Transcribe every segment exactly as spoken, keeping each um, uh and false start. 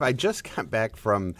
I just got back from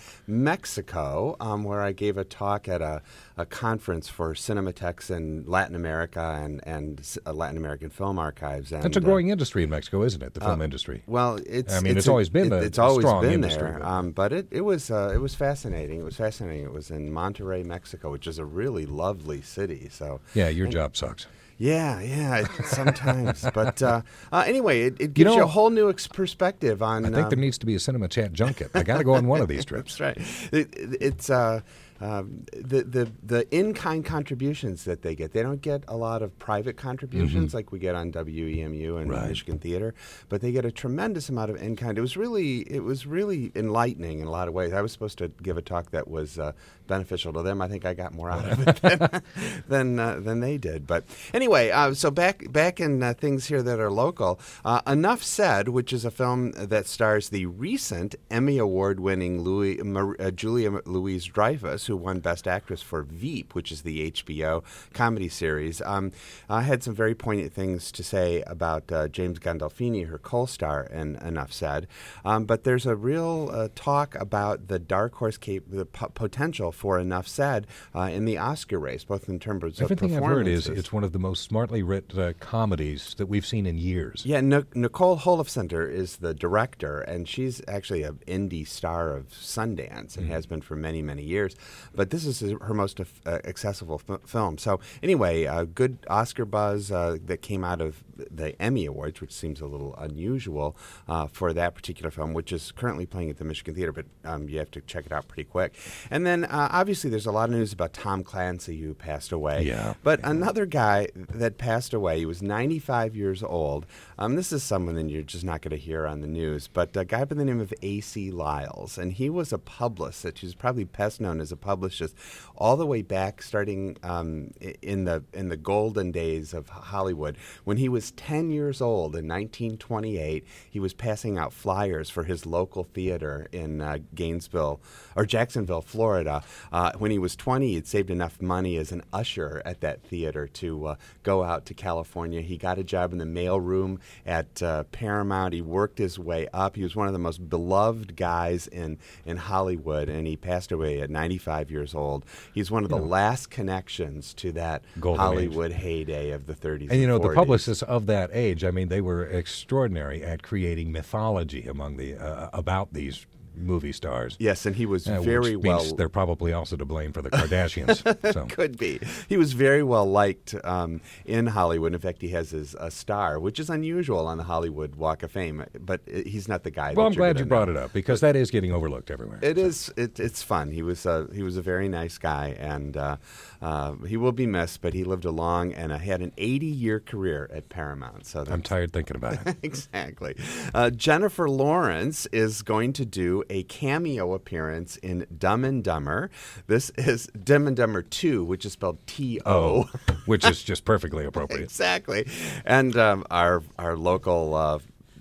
Mexico, um, where I gave a talk at a, a conference for Cinematechs in Latin America and, and uh, Latin American film archives. And, That's a growing uh, industry in Mexico, isn't it? The film uh, industry. Well, it's. I mean, it's, it's a, always been it, a it's always strong been industry, there. But, um, but it it was uh, it was fascinating. It was fascinating. It was in Monterrey, Mexico, which is a really lovely city. So yeah, your and, job sucks. Yeah, yeah, sometimes. but uh, uh, anyway, it, it gives you, know, you a whole new ex- perspective on... I think um, there needs to be a Cinema Chat junket. I got to go on one of these trips. That's right. It, it's... Uh, Um, the the the in-kind contributions that they get. They don't get a lot of private contributions mm-hmm. like we get on W E M U and right. Michigan Theater, but they get a tremendous amount of in-kind. It was really it was really enlightening in a lot of ways. I was supposed to give a talk that was uh, beneficial to them. I think I got more out of it than than, uh, than they did. But anyway, uh, so back back in uh, things here that are local. Uh, Enough Said, which is a film that stars the recent Emmy Award-winning Louis, uh, Julia Louis-Dreyfus, who won Best Actress for Veep, which is the H B O comedy series. Um, I had some very poignant things to say about uh, James Gandolfini, her co-star in Enough Said. Um, but there's a real uh, talk about the dark horse cap- the p- potential for Enough Said uh, in the Oscar race, both in terms of Everything I've heard is performances. It's one of the most smartly written uh, comedies that we've seen in years. Yeah, N- Nicole Holofcener is the director, and she's actually an indie star of Sundance and mm-hmm. has been for many, many years. But this is her most uh, accessible f- film. So anyway, uh, good Oscar buzz uh, that came out of the Emmy Awards, which seems a little unusual uh, for that particular film, which is currently playing at the Michigan Theater, but um, you have to check it out pretty quick. And then uh, obviously there's a lot of news about Tom Clancy, who passed away. Yeah. But yeah. another guy that passed away, he was ninety-five years old. Um, this is someone that you're just not going to hear on the news, but a guy by the name of A C Lyles, and he was a publicist. He's probably best known as a publicist all the way back, starting um, in the in the golden days of Hollywood. When he was ten years old in nineteen twenty-eight, he was passing out flyers for his local theater in uh, Gainesville or Jacksonville, Florida. Uh, when he was twenty, he'd saved enough money as an usher at that theater to uh, go out to California. He got a job in the mailroom at uh, Paramount. He worked his way up. He was one of the most beloved guys in, in Hollywood, and he passed away at ninety-five years old. He's one of the you know, last connections to that golden Hollywood age. heyday of the thirties and, you know, forties. The publicists of that age, I mean, they were extraordinary at creating mythology among the uh, about these movie stars. Yes, and he was uh, very which well... means they're probably also to blame for the Kardashians. So. Could be. He was very well liked um, in Hollywood. In fact, he has his a star, which is unusual on the Hollywood Walk of Fame, but he's not the guy. Well, that I'm you're glad you brought know. it up, because that is getting overlooked everywhere. It so. is. It, it's fun. He was a, he was a very nice guy, and uh, uh, he will be missed, but he lived a long and uh, had an eighty-year career at Paramount. So I'm tired thinking about it. Exactly. Uh, Jennifer Lawrence is going to do a cameo appearance in Dumb and Dumber. This is Dumb and Dumber two, which is spelled T O. Oh, which is just perfectly appropriate. Exactly. And um, our our local uh,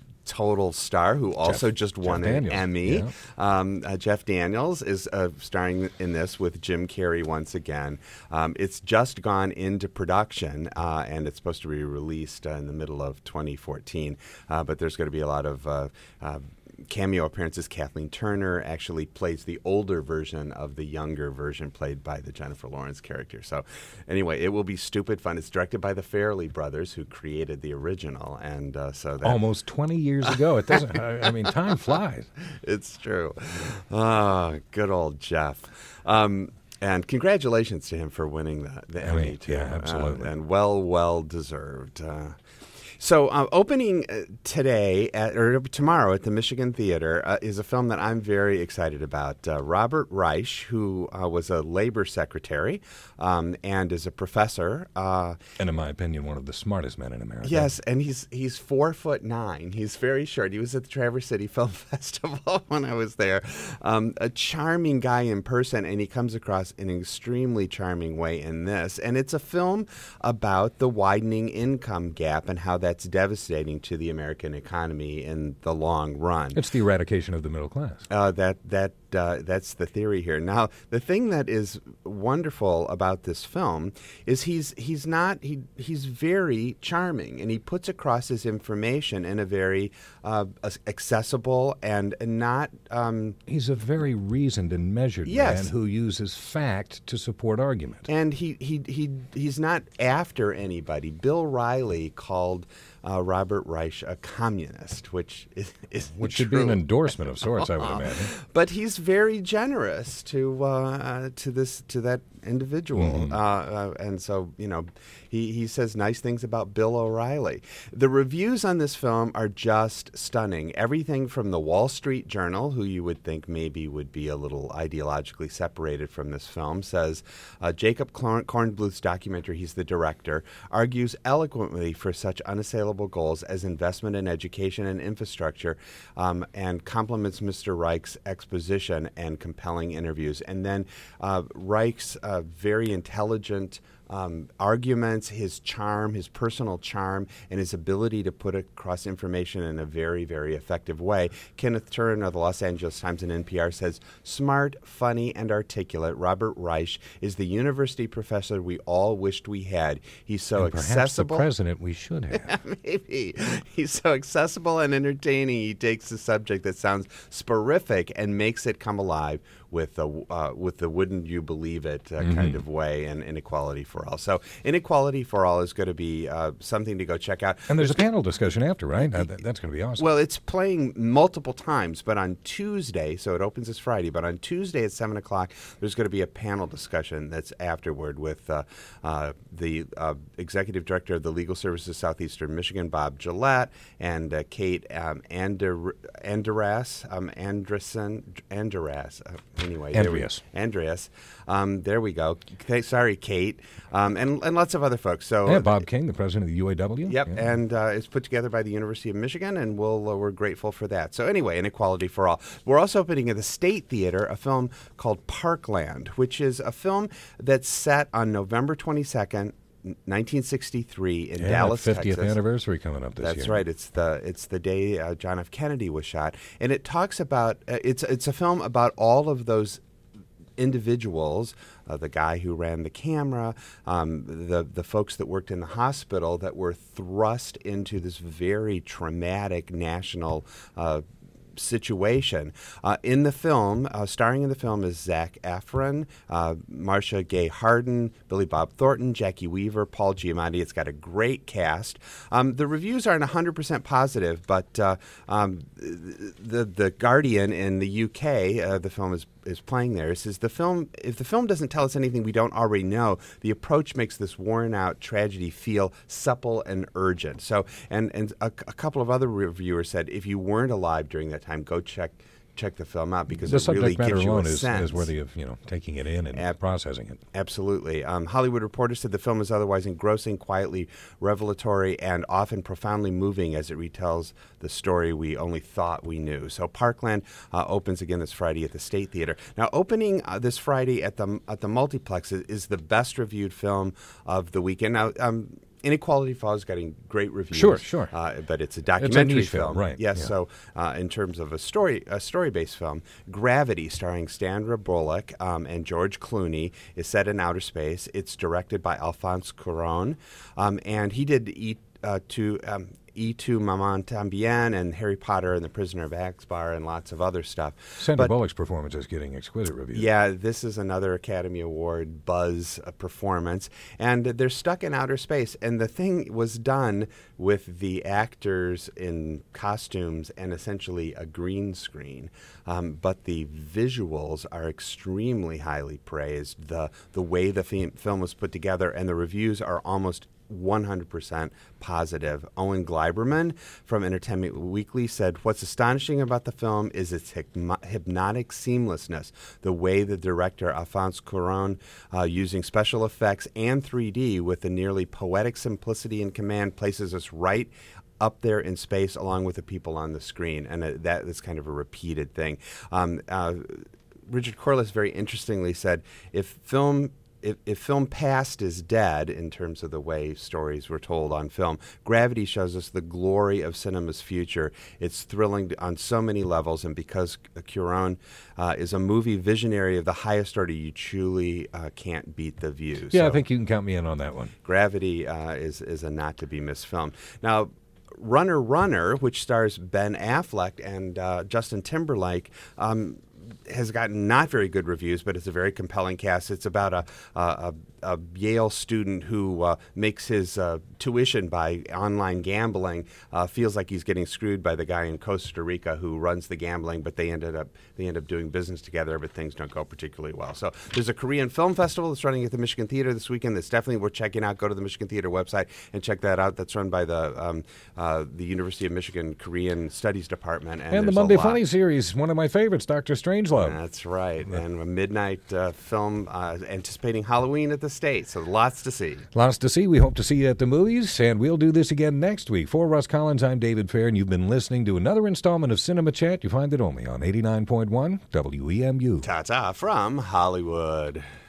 total star, who also Jeff, just won Jeff an Daniels. Emmy, yeah. um, uh, Jeff Daniels, is uh, starring in this with Jim Carrey once again. Um, it's just gone into production, uh, and it's supposed to be released uh, in the middle of twenty fourteen. Uh, but there's going to be a lot of uh, uh, cameo appearances. Kathleen Turner actually plays the older version of the younger version played by the Jennifer Lawrence character. So anyway, it will be stupid fun. It's directed by the Farrelly brothers, who created the original. And uh, so that almost twenty years ago. It doesn't, I mean, time flies. It's true. Oh, good old Jeff. Um, And congratulations to him for winning the, the I mean, Emmy, too. yeah, absolutely. Uh, and well, well deserved. Uh, so uh, opening uh, today, at, or tomorrow at the Michigan Theater, uh, is a film that I'm very excited about. Uh, Robert Reich, who uh, was a labor secretary um, and is a professor. Uh, and in my opinion, one of the smartest men in America. Yes, and he's he's four foot nine. He's very short. He was at the Traverse City Film Festival when I was there. Um, a charming guy in person, and he comes across in an extremely charming way in this. And it's a film about the widening income gap and how that that's devastating to the American economy in the long run. It's the eradication of the middle class. Uh, that that uh, that's the theory here. Now, the thing that is wonderful about this film is he's he's not he he's very charming, and he puts across his information in a very uh, accessible and not. Um, he's a very reasoned and measured yes. man who uses fact to support argument. And he he he he's not after anybody. Bill Riley called uh, Robert Reich a communist, which is, is which true. should be an endorsement of sorts, I would imagine. But he's very generous to uh, to this to that individual, mm-hmm. uh, uh, and so you know he he says nice things about Bill O'Reilly. The reviews on this film are just stunning. Everything from the Wall Street Journal, who you would think maybe would be a little ideologically separated from this film, says uh, Jacob Kornbluth's documentary, he's the director, argues eloquently for such unassailable goals as investment in education and infrastructure, um, and compliments Mister Reich's exposition and compelling interviews. And then uh, Reich's uh, very intelligent Um, arguments, his charm, his personal charm, and his ability to put across information in a very, very effective way. Kenneth Turin of the Los Angeles Times and N P R says, smart, funny, and articulate, Robert Reich is the university professor we all wished we had. He's so and perhaps accessible. The president we should have. Maybe. He's so accessible and entertaining. He takes a subject that sounds sporific and makes it come alive with a, uh, with the wouldn't you believe it uh, mm-hmm. kind of way, and Inequality for All. So Inequality for All is going to be uh, something to go check out. And there's a panel discussion after, right? Uh, that's going to be awesome. Well, it's playing multiple times, but on Tuesday, so it opens this Friday, but on Tuesday at seven o'clock, there's going to be a panel discussion that's afterward with uh, uh, the uh, Executive Director of the Legal Services Southeastern Michigan, Bob Gillette, and uh, Kate um, Ander- Andras, um, Anderson, Andras, uh, Anyway, Andreas. There we, Andreas. Um, there we go. Okay, sorry, Kate. Um, and, and lots of other folks. So yeah, Bob King, the president of the U A W. Yep, yeah. and uh, it's put together by the University of Michigan, and we'll, uh, we're grateful for that. So anyway, Inequality for All. We're also opening at the State Theater a film called Parkland, which is a film that's set on November twenty-second, nineteen sixty-three in yeah, Dallas, fiftieth Texas. Anniversary coming up this That's year. That's right. It's the it's the day uh, John F. Kennedy was shot, and it talks about uh, it's it's a film about all of those individuals, uh, the guy who ran the camera, um, the the folks that worked in the hospital that were thrust into this very traumatic national uh, situation. Uh, in the film, uh, starring in the film is Zac Efron, uh, Marcia Gay Harden, Billy Bob Thornton, Jackie Weaver, Paul Giamatti. It's got a great cast. Um, the reviews aren't one hundred percent positive, but uh, um, the the Guardian in the U K, uh, the film is is playing there. It says the film, if the film doesn't tell us anything we don't already know, the approach makes this worn-out tragedy feel supple and urgent. So, and and a, a couple of other reviewers said, if you weren't alive during that time, go check check the film out because the it really subject matter gives you a alone is, sense. is worthy of you know taking it in and Ab- processing it. Absolutely. Um, Hollywood Reporter said the film is otherwise engrossing, quietly revelatory, and often profoundly moving as it retells the story we only thought we knew. So Parkland uh, opens again this Friday at the State Theater. Now, opening uh, this Friday at the at the multiplex is, is the best reviewed film of the weekend. Now. Um, Inequality for All is getting great reviews. Sure, sure. Uh, but it's a documentary it's a niche film, right? Yes. Yeah. So, uh, in terms of a story, a story-based film, Gravity, starring Sandra Bullock um, and George Clooney, is set in outer space. It's directed by Alfonso Cuarón, um, and he did eat uh, to. Um, E two Maman Tambien and Harry Potter and The Prisoner of Azkaban and lots of other stuff. Sandra but, Bullock's performance is getting exquisite reviews. Yeah, this is another Academy Award buzz uh, performance. And they're stuck in outer space. And the thing was done with the actors in costumes and essentially a green screen. Um, but the visuals are extremely highly praised. The, the way the f- film was put together, and the reviews are almost one hundred percent positive. Owen Gleiberman from Entertainment Weekly said, what's astonishing about the film is its hypno- hypnotic seamlessness. The way the director, Alfonso Cuarón, uh, using special effects and three D with a nearly poetic simplicity and command, places us right up there in space along with the people on the screen. And uh, that is kind of a repeated thing. Um, uh, Richard Corliss very interestingly said, if film if, if film past is dead in terms of the way stories were told on film, Gravity shows us the glory of cinema's future. It's thrilling on so many levels, and because Cuarón uh, is a movie visionary of the highest order, you truly uh, can't beat the view. Yeah, so I think you can count me in on that one. Gravity uh, is, is a not-to-be-missed film. Now, Runner Runner, which stars Ben Affleck and uh, Justin Timberlake, um, has gotten not very good reviews, but it's a very compelling cast. It's about a a, a Yale student who uh, makes his uh, tuition by online gambling. Uh, feels like he's getting screwed by the guy in Costa Rica who runs the gambling, but they ended up they end up doing business together, but things don't go particularly well. So there's a Korean film festival that's running at the Michigan Theater this weekend. That's definitely worth checking out. Go to the Michigan Theater website and check that out. That's run by the um, uh, the University of Michigan Korean Studies Department. And, And the there's a Monday lot. Funny series, one of my favorites, Doctor Strangelove. That's right. And a midnight uh, film uh, anticipating Halloween at the State. So lots to see. Lots to see. We hope to see you at the movies, and we'll do this again next week. For Russ Collins, I'm David Fair, and you've been listening to another installment of Cinema Chat. You find it only on eighty-nine point one W E M U. Ta-ta from Hollywood.